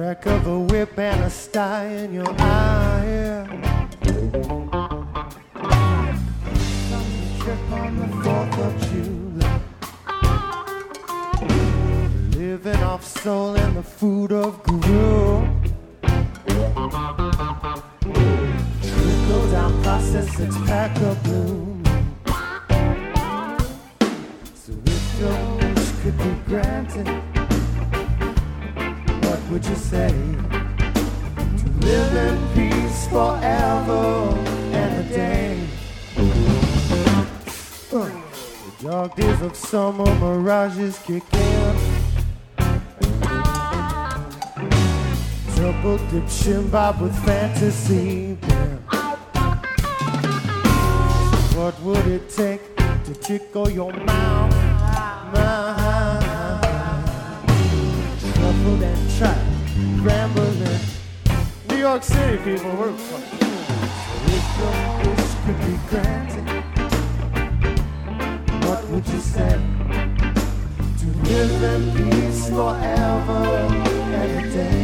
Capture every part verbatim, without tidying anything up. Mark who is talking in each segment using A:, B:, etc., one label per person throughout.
A: crack of a whip and a sty in your eye. Some trip on the fourth of July. Living off soul and the food of Guru. Trickle down process, it's pack of bloom. So if your wish could be granted, what would you say? To live in peace forever and a day. Uh, the dark days of summer mirages kick in. Double dip shimbab with fantasy. Yeah. What would it take to tickle your mouth? Mind. Truffled and tried, rambling. New York City people, we're fucking. If your wish could be granted, what would you say? To live in peace forever and a day.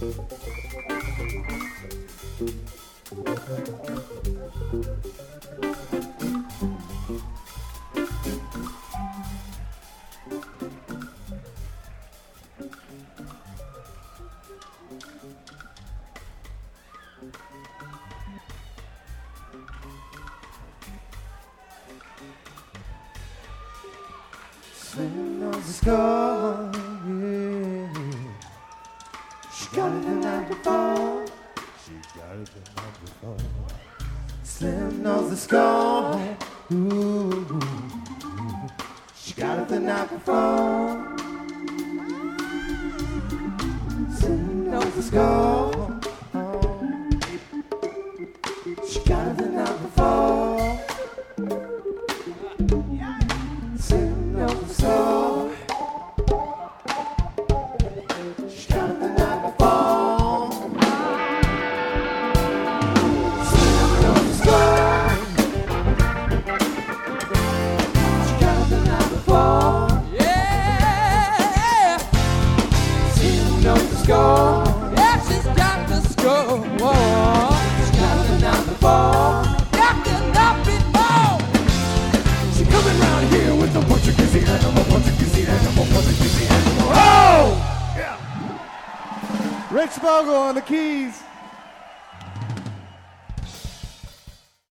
A: Slim knows the score, yeah. She got it the night before. She got it the night before. Slim knows the score, ooh. She got it the night before. Slim knows the score, oh. She got it the night before. Slim knows the score. She got it the night before. Slim knows the score. She got it the night before.
B: Yeah,
A: Slim knows the score.
B: yeah, she's got the score. Whoa.
A: She got it the night before.
B: Got the night before.
A: She coming round here with the Portuguese animal, Portuguese animal, Portuguese animal. Oh! Yeah. Rich Bogle on the keys.